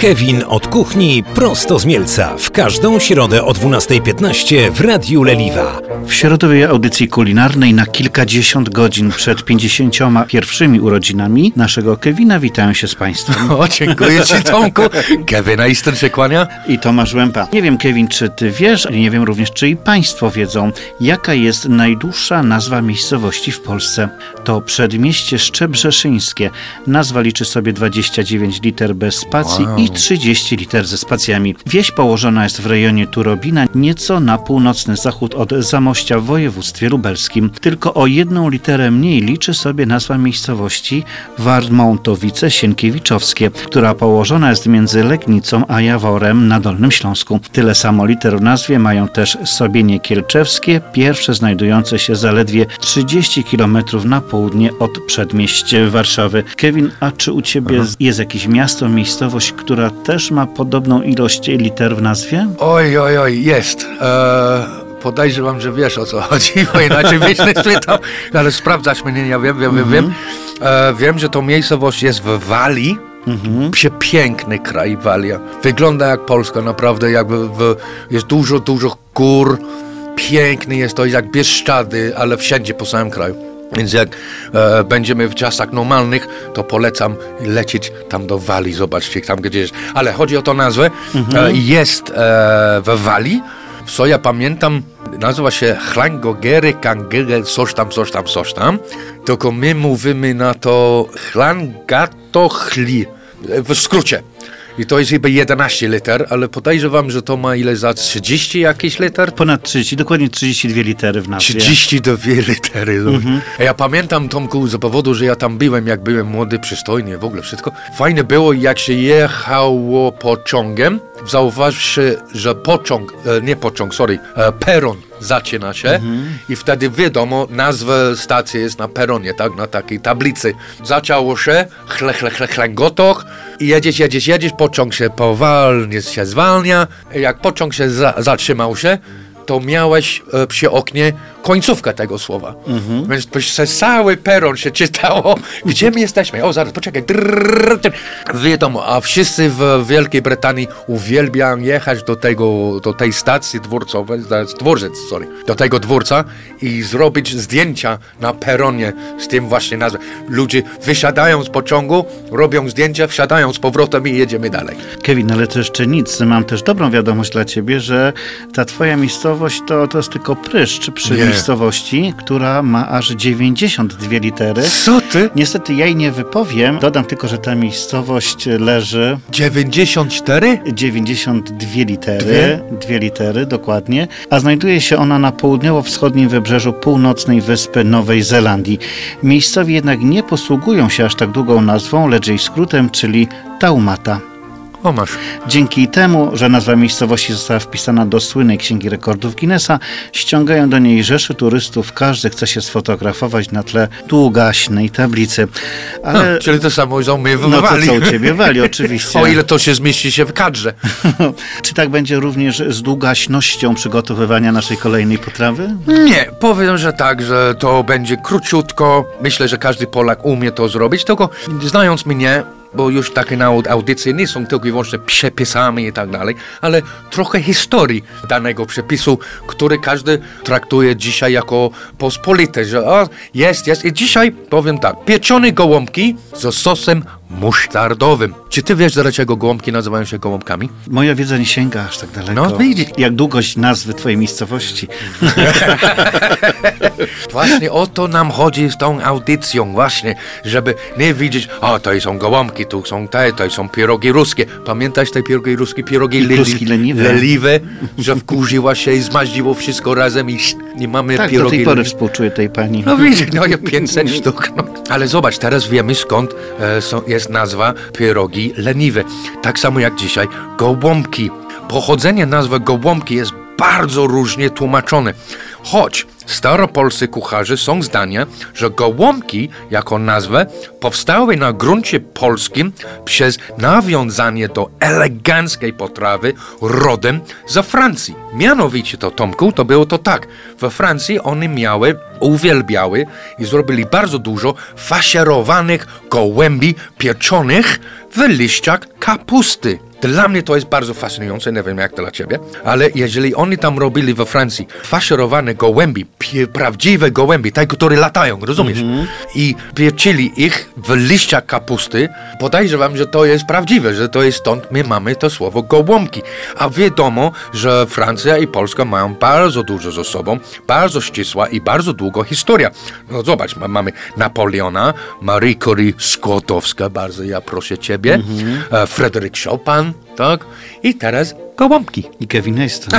Kevin od kuchni prosto z Mielca. W każdą środę o 12:15 w Radiu Leliwa. W środowej audycji kulinarnej na kilkadziesiąt godzin przed 51 urodzinami naszego Kevina witają się z Państwem. O, dziękuję Ci, Tomku. Kevin Eiston się kłania. I Tomasz Łępa. Nie wiem, Kevin, czy Ty wiesz, nie wiem również, czy i Państwo wiedzą, jaka jest najdłuższa nazwa miejscowości w Polsce. To Przedmieście Szczebrzeszyńskie. Nazwa liczy sobie 29 liter bez spacji i 30 liter ze spacjami. Wieś położona jest w rejonie Turobina, nieco na północny zachód od Zamościa w województwie lubelskim. Tylko o jedną literę mniej liczy sobie nazwa miejscowości Warmątowice-Sienkiewiczowskie, która położona jest między Legnicą a Jaworem na Dolnym Śląsku. Tyle samo liter w nazwie mają też Sobienie Kielczewskie, pierwsze znajdujące się zaledwie 30 km na południe od przedmieść Warszawy. Kevin, a czy u Ciebie jest jakieś miasto, miejscowość, która też ma podobną ilość liter w nazwie? Oj, jest. Podejrzewam, że wiesz, o co chodzi, bo inaczej byś nie spytał. Ale sprawdzasz mnie, ja wiem. Wiem, że to miejscowość jest w Walii. Przepiękny kraj Walia. Wygląda jak Polska, naprawdę. Jest dużo gór. Piękny jest to, jak Bieszczady, ale wszędzie po całym kraju. Więc jak będziemy w czasach normalnych, to polecam lecieć tam do Walii, zobaczcie tam, gdzie jest. Ale chodzi o tą nazwę. Jest w Walii, co ja pamiętam, nazywa się Chlangogery Kangere, coś tam. Tylko my mówimy na to Chlangatochli, w skrócie. I to jest chyba 11 liter, ale podejrzewam, że to ma ile za 30 jakieś liter? Ponad 30, dokładnie 32 litery w nazwie. 32 litery. Ja pamiętam, Tomku, z powodu, że ja tam byłem, jak byłem młody, przystojny, w ogóle wszystko. Fajne było, jak się jechało pociągiem. Zauważ, że peron zaczyna się i wtedy wiadomo, nazwa stacji jest na peronie, tak, na takiej tablicy. Zaczęło się, chlęgotoch i jedziesz, pociąg się powolnie się zwalnia. Jak pociąg się zatrzymał się, to miałeś przy oknie końcówkę tego słowa. Więc przez cały peron się czytało, gdzie my jesteśmy. O, zaraz, poczekaj. Wiadomo, a wszyscy w Wielkiej Brytanii uwielbiają jechać do tej stacji dworcowej, do tego dworca i zrobić zdjęcia na peronie z tym właśnie nazwą. Ludzie wysiadają z pociągu, robią zdjęcia, wsiadają z powrotem i jedziemy dalej. Kevin, ale to jeszcze nic. Mam też dobrą wiadomość dla Ciebie, że ta Twoja miejscowość to jest tylko pryszcz przy miejscowości, która ma aż 92 litery. Co ty? Niestety ja jej nie wypowiem. Dodam tylko, że ta miejscowość leży... 94? 92 litery. 2 litery, dokładnie. A znajduje się ona na południowo-wschodnim wybrzeżu północnej wyspy Nowej Zelandii. Miejscowi jednak nie posługują się aż tak długą nazwą, lecz jej skrótem, czyli Taumata. O, masz. Dzięki temu, że nazwa miejscowości została wpisana do słynnej Księgi Rekordów Guinnessa, ściągają do niej rzeszy turystów. Każdy chce się sfotografować na tle długaśnej tablicy. Ale... czyli to samo są my w No to Walii. co u Ciebie Wali, oczywiście. O ile to się zmieści się w kadrze. Czy tak będzie również z długaśnością przygotowywania naszej kolejnej potrawy? Nie, powiem, że tak, że to będzie króciutko. Myślę, że każdy Polak umie to zrobić, tylko znając mnie, bo już takie audycje nie są tylko i wyłącznie przepisami i tak dalej, ale trochę historii danego przepisu, który każdy traktuje dzisiaj jako pospolite, że jest. I dzisiaj powiem tak, pieczone gołąbki ze sosem musztardowym. Czy ty wiesz, dlaczego gołąbki nazywają się gołąbkami? Moja wiedza nie sięga aż tak daleko. No widzisz. Jak długość nazwy twojej miejscowości. Właśnie o to nam chodzi z tą audycją, właśnie, żeby nie widzieć, to są gołąbki, tu są to są pierogi ruskie. Pamiętasz te pierogi ruskie? Pierogi leniwe, że wkurzyła się i zmaździło wszystko razem i mamy tak, pierogi. Do tej pory współczuję tej pani. No widzisz, ja 500 sztuk. Ale zobacz, teraz wiemy skąd jest nazwa pierogi leniwe. Tak samo jak dzisiaj gołąbki. Pochodzenie nazwy gołąbki jest bardzo różnie tłumaczone. Choć staropolscy kucharze są zdania, że gołąbki jako nazwę powstały na gruncie polskim przez nawiązanie do eleganckiej potrawy rodem ze Francji. Mianowicie to, Tomku, to było to tak. We Francji oni uwielbiały i zrobili bardzo dużo faszerowanych gołębi pieczonych w liściach kapusty. Dla mnie to jest bardzo fascynujące, nie wiem jak dla ciebie, ale jeżeli oni tam robili we Francji faszerowane gołębi, prawdziwe gołębi, te, które latają, rozumiesz? I piecili ich w liściach kapusty, podejrzewam, że to jest prawdziwe, że to jest stąd my mamy to słowo gołąbki. A wiadomo, że Francja i Polska mają bardzo dużo ze sobą, bardzo ścisła i bardzo długa historia. No zobacz, mamy Napoleona, Marie Curie Skłodowska, bardzo ja proszę ciebie, Fryderyk Chopin, tak? I teraz gołąbki. I Kevin Easton.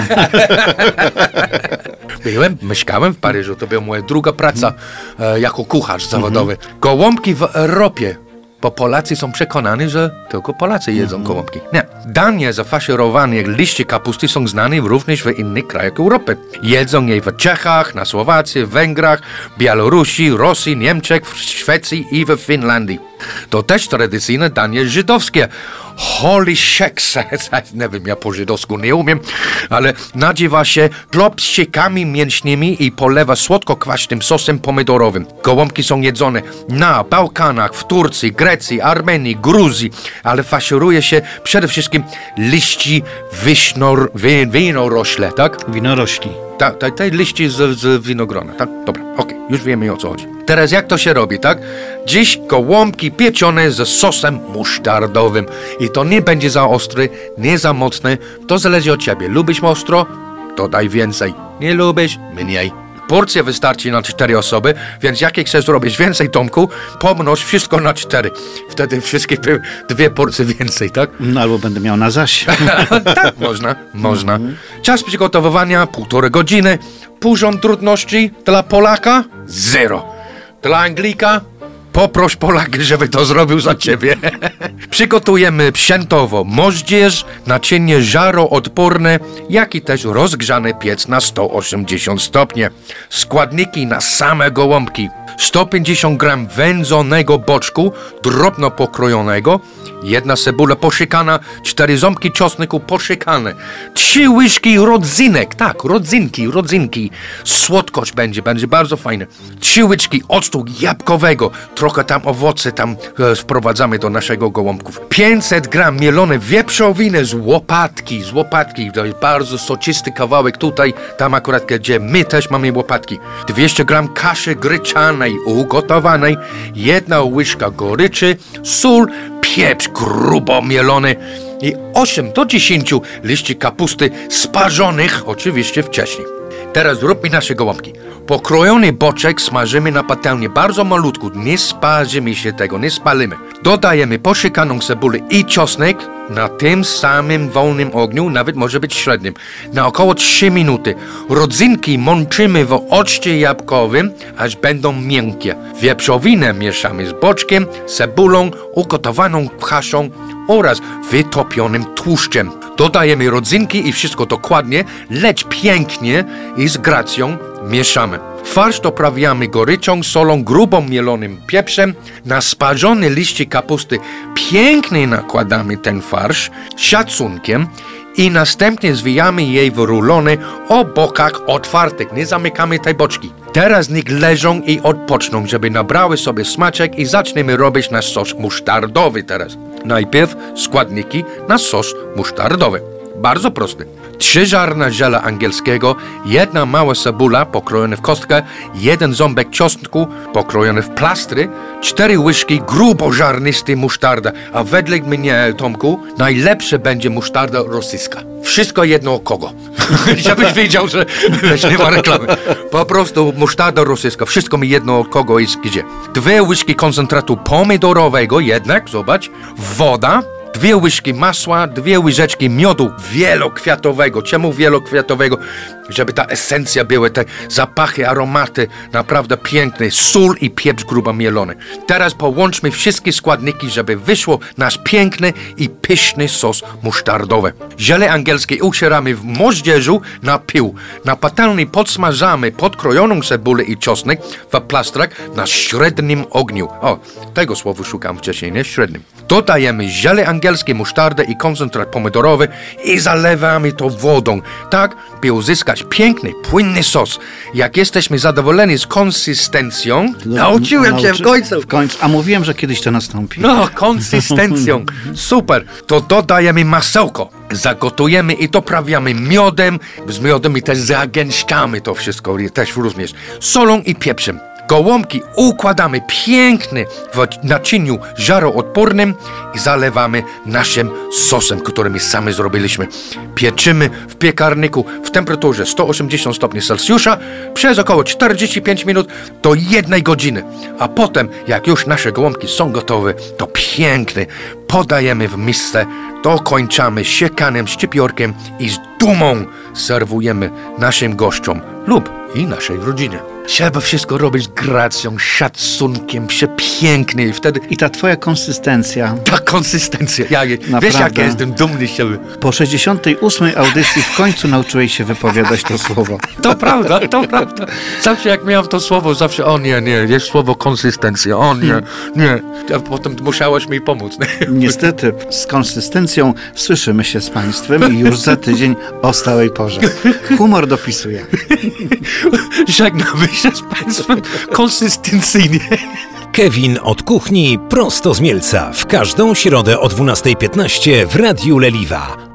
Mieszkałem w Paryżu, to była moja druga praca jako kucharz zawodowy. Gołąbki w Europie, bo Polacy są przekonani, że tylko Polacy jedzą gołąbki. Nie. Danie zafaszerowane liście kapusty są znane również w innych krajach Europy. Jedzą je w Czechach, na Słowacji, Węgrach, Białorusi, Rosji, Niemczech, w Szwecji i w Finlandii. To też tradycyjne danie żydowskie. Holy shakes, nie wiem, ja po żydowsku nie umiem, ale nazywa się plop z siekami mięśnimi i polewa słodko-kwaśnym sosem pomidorowym. Gołąbki są jedzone na Bałkanach, w Turcji, Grecji, Armenii, Gruzji, ale faszeruje się przede wszystkim liści winorośle, tak? Winorośli. Te liści z winogrona, tak? Dobra, okej, już wiemy o co chodzi. Teraz jak to się robi, tak? Dziś gołąbki pieczone ze sosem musztardowym. I to nie będzie za ostry, nie za mocny. To zależy od ciebie. Lubisz ostro? To daj więcej. Nie lubisz? Mniej. Porcja wystarczy na 4 osoby, więc jak chcesz zrobić więcej, Tomku, pomnóż wszystko na 4. Wtedy wszystkie 2 porcje więcej, tak? No albo będę miał na zaś. Tak, można. Czas przygotowywania 1,5 godziny. Poziom trudności dla Polaka 0. Dla Anglika poproś Polaka, żeby to zrobił za ciebie. Przygotujemy sprzętowo moździerz, naczynie żaroodporne, jak i też rozgrzany piec na 180 stopni. Składniki na same gołąbki. 150 gram wędzonego boczku, drobno pokrojonego, 1 cebula posiekana, 4 ząbki czosnku posiekane, 3 łyżki rodzynek, tak, rodzynki, słodkość będzie bardzo fajne, 3 łyżki octu jabłkowego, trochę tam owoce tam wprowadzamy do naszego gołąbków, 500 gram mielone wieprzowiny z łopatki, to jest bardzo soczysty kawałek tutaj, tam akurat gdzie my też mamy łopatki, 200 gram kaszy gryczanej, ugotowanej, 1 łyżka goryczy, sól, pieprz grubo mielony i 8 do 10 liści kapusty sparzonych oczywiście wcześniej. Teraz zróbmy nasze gołąbki. Pokrojony boczek smażymy na patelni bardzo malutko, nie sparzymy się tego, nie spalimy. Dodajemy posiekaną cebulę i czosnek na tym samym wolnym ogniu, nawet może być średnim, na około 3 minuty. Rodzynki mączymy w occie jabłkowym, aż będą miękkie. Wieprzowinę mieszamy z boczkiem, cebulą, ugotowaną kaszą oraz wytopionym tłuszczem. Dodajemy rodzynki i wszystko dokładnie, lecz pięknie i z gracją mieszamy. Farsz doprawiamy goryczą, solą, grubo mielonym pieprzem. Na sparzone liście kapusty pięknie nakładamy ten farsz szacunkiem i następnie zwijamy jej w rulony o bokach otwartych. Nie zamykamy tej boczki. Teraz niech leżą i odpoczną, żeby nabrały sobie smaczek i zaczniemy robić nasz sos musztardowy teraz. Najpierw składniki na sos musztardowy. Bardzo prosty. 3 ziarna ziela angielskiego, 1 mała cebula pokrojona w kostkę, 1 ząbek czosnku pokrojony w plastry, 4 łyżki grubożarnistej musztarda, a wedle mnie, Tomku, najlepsze będzie musztarda rosyjska. Wszystko jedno kogo. Żebyś wiedział, że nie ma reklamy. Po prostu musztarda rosyjska. Wszystko mi jedno kogo jest gdzie. 2 łyżki koncentratu pomidorowego jednak, zobacz, woda, 2 łyżki masła, 2 łyżeczki miodu wielokwiatowego. Czemu wielokwiatowego? Żeby ta esencja były, te zapachy, aromaty naprawdę piękne. Sól i pieprz grubo mielony. Teraz połączmy wszystkie składniki, żeby wyszło nasz piękny i pyszny sos musztardowy. Ziele angielskie ucieramy w moździerzu na pył. Na patelni podsmażamy podkrojoną cebulę i czosnek w plastrach na średnim ogniu. O, tego słowa szukam wcześniej, nie? Średnim. Dodajemy ziele angielskie angielskie, musztardę i koncentrat pomidorowy i zalewamy to wodą, tak, by uzyskać piękny, płynny sos. Jak jesteśmy zadowoleni z konsystencją, nauczyłem się w końcu. A mówiłem, że kiedyś to nastąpi. No, konsystencją. Super. To dodajemy masełko. Zagotujemy i doprawiamy miodem. Z miodem i też zagęszczamy to wszystko, też również solą i pieprzem. Gołąbki układamy pięknie w naczyniu żaroodpornym i zalewamy naszym sosem, który my sami zrobiliśmy. Pieczymy w piekarniku w temperaturze 180 stopni Celsjusza przez około 45 minut do 1 godziny. A potem, jak już nasze gołąbki są gotowe, to pięknie podajemy w misce, dokończamy siekanym szczypiorkiem i z dumą serwujemy naszym gościom lub i naszej rodzinie. Trzeba wszystko robić z gracją, szacunkiem, przepięknie i wtedy... I ta twoja konsystencja. Ta konsystencja. Wiesz, jak ja jestem dumny z siebie. Po 68. audycji w końcu nauczyłeś się wypowiadać to słowo. To prawda, to prawda. Zawsze jak miałem to słowo, zawsze nie, jest słowo konsystencja, nie. A potem musiałeś mi pomóc. Niestety, z konsystencją słyszymy się z państwem i już za tydzień o stałej porze. Humor dopisuje. Żegnamy się z państwem konsystencyjnie. Kevin od kuchni prosto z Mielca w każdą środę o 12:15 w Radiu Leliwa.